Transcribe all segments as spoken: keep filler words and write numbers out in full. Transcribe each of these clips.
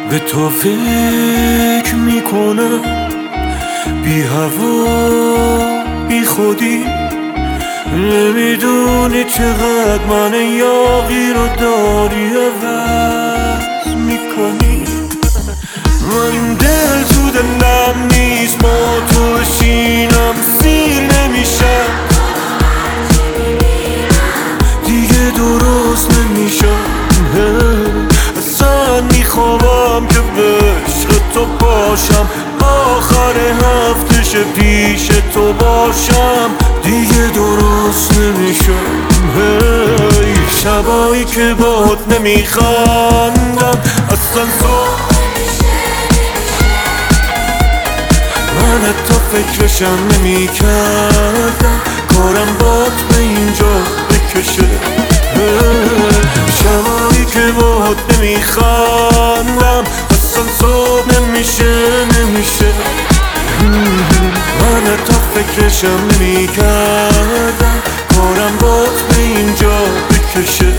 به تو فکر میکنم بی هوا بی خودی، نمیدونی چقدر من یاغی رو داری عوض میکنی. من دل تو دلم نیست، ما تو بشینم سیر نمیشم، دیگه درست نمیشم. اصلا میخوام که به عشق تو باشم، آخر هفتهش پیش تو باشم، دیگه درست نمیشم. هی شبایی که باهات نمیخندم اصلا صبح من حتی فکرشم نمیکردم، کارم باد به اینجا بکشه. شبایی که باهات نمیخندم اصلا صبح نمیشه نمیشه. من حتی فکرشم نمیکردم، کارم باد به اینجا بکشه.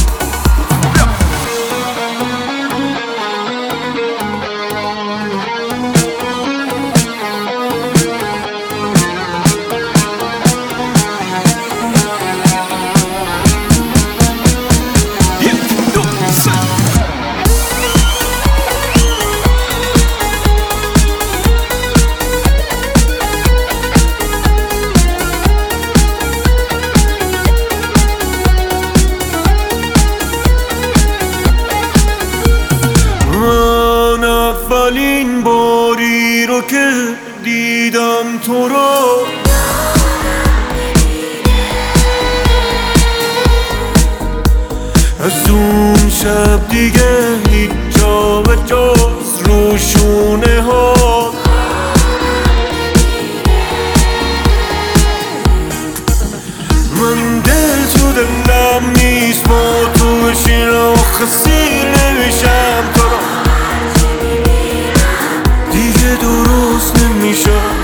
اولین باری رو که دیدم تو رو، از اون شب دیگه هیچ جا به جز روشونه ها. من دل تو دلم نیست، با تو بشینم و خسیر نمیشم، تو رو دیگه درست نمیشم.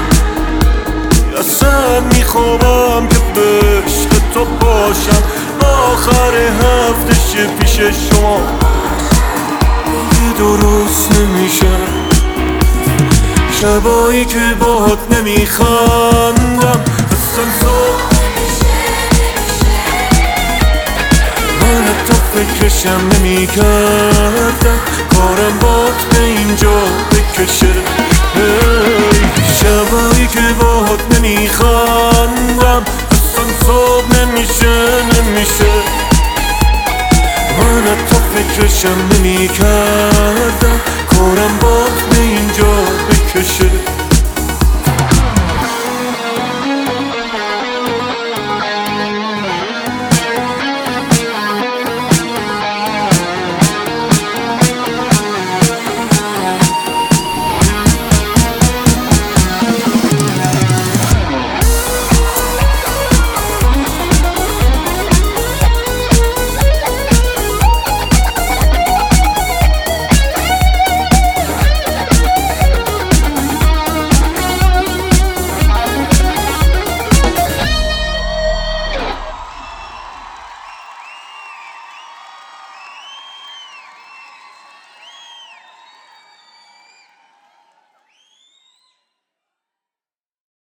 اصلا میخوام که به عشق تو باشم، آخر هفتهش پیش شما، دیگه درست نمیشم. شبایی که باهات نمیخندم اصلا صبح من حتی فکرشم نمیکردم، کارم باد به اینجا بکشه. شبایی که باهات نمیخندم اصلا صبح نمیشه نمیشه. من حتی فکرشم نمیکردم، کارم باد به اینجا بکشه.